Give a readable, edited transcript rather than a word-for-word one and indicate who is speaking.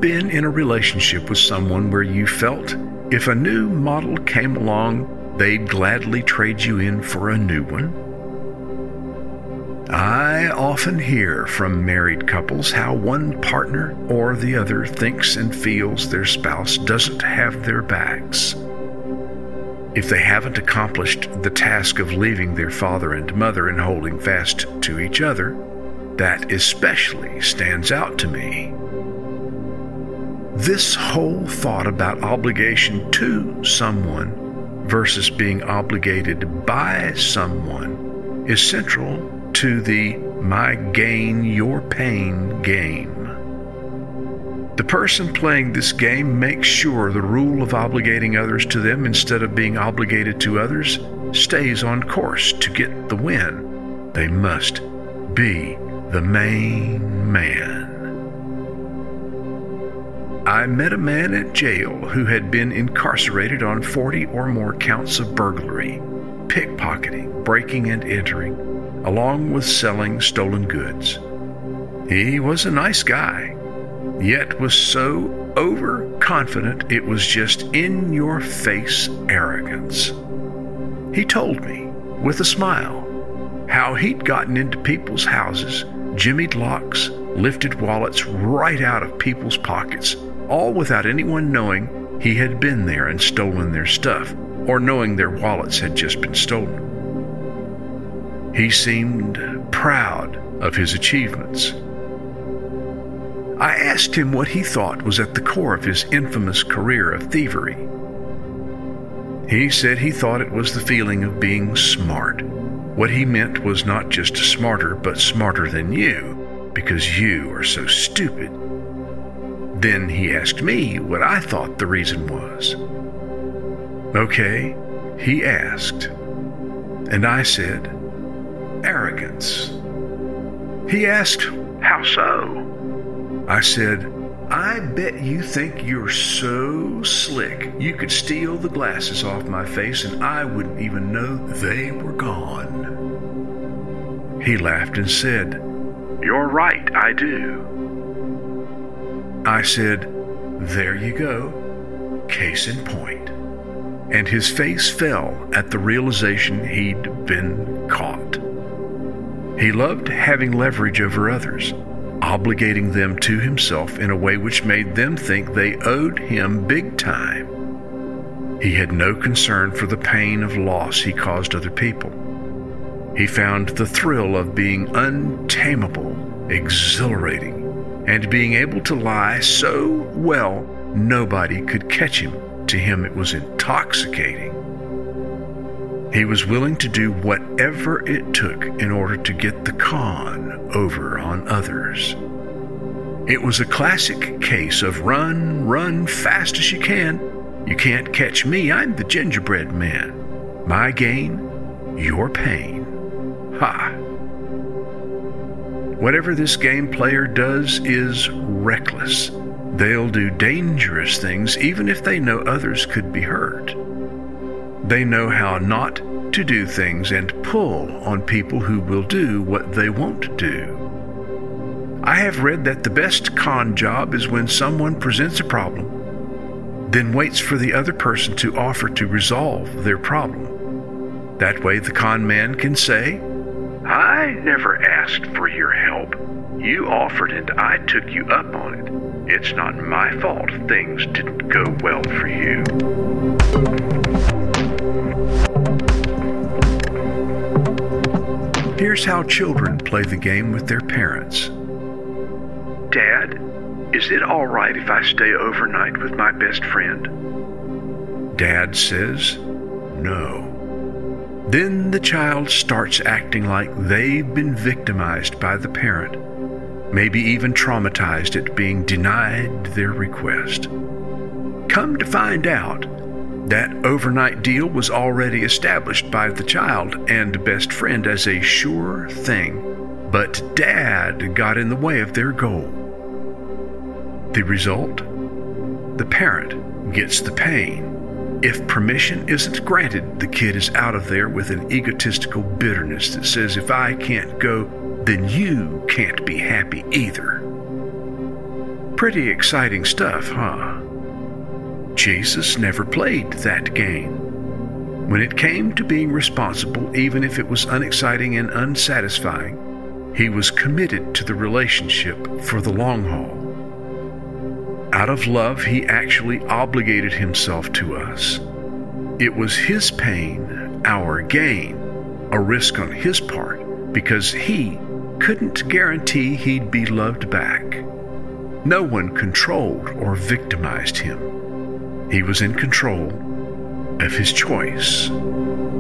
Speaker 1: been in a relationship with someone where you felt if a new model came along, they'd gladly trade you in for a new one? I often hear from married couples how one partner or the other thinks and feels their spouse doesn't have their backs. If they haven't accomplished the task of leaving their father and mother and holding fast to each other, that especially stands out to me. This whole thought about obligation to someone versus being obligated by someone is central to the my gain, your pain game. The person playing this game makes sure the rule of obligating others to them instead of being obligated to others stays on course to get the win. They must be the main man. I met a man at jail who had been incarcerated on 40 or more counts of burglary, pickpocketing, breaking and entering, along with selling stolen goods. He was a nice guy, yet was so overconfident it was just in-your-face arrogance. He told me, with a smile, how he'd gotten into people's houses, jimmied locks, lifted wallets right out of people's pockets, all without anyone knowing he had been there and stolen their stuff, or knowing their wallets had just been stolen. He seemed proud of his achievements. I asked him what he thought was at the core of his infamous career of thievery. He said he thought it was the feeling of being smart. What he meant was not just smarter, but smarter than you, because you are so stupid. Then he asked me what I thought the reason was. Okay, he asked, and I said, arrogance. He asked, how so? I said, I bet you think you're so slick you could steal the glasses off my face and I wouldn't even know they were gone. He laughed and said, you're right, I do. I said, there you go, case in point. And his face fell at the realization he'd been caught. He loved having leverage over others, obligating them to himself in a way which made them think they owed him big time. He had no concern for the pain of loss he caused other people. He found the thrill of being untamable exhilarating, and being able to lie so well nobody could catch him. To him it was intoxicating. He was willing to do whatever it took in order to get the con over on others. It was a classic case of run fast as you can. You can't catch me, I'm the gingerbread man. My gain, your pain. Ha! Whatever this game player does is reckless. They'll do dangerous things even if they know others could be hurt. They know how not to do things and pull on people who will do what they won't do. I have read that the best con job is when someone presents a problem, then waits for the other person to offer to resolve their problem. That way the con man can say, I never asked for your help. You offered and I took you up on it. It's not my fault things didn't go well for you. Here's how children play the game with their parents. Dad, is it all right if I stay overnight with my best friend? Dad says, no. Then the child starts acting like they've been victimized by the parent, maybe even traumatized at being denied their request. Come to find out, that overnight deal was already established by the child and best friend as a sure thing, but Dad got in the way of their goal. The result? The parent gets the pain. If permission isn't granted, the kid is out of there with an egotistical bitterness that says, if I can't go, then you can't be happy either. Pretty exciting stuff, huh? Jesus never played that game. When it came to being responsible, even if it was unexciting and unsatisfying, he was committed to the relationship for the long haul. Out of love, he actually obligated himself to us. It was his pain, our gain, a risk on his part, because he couldn't guarantee he'd be loved back. No one controlled or victimized him. He was in control of his choice.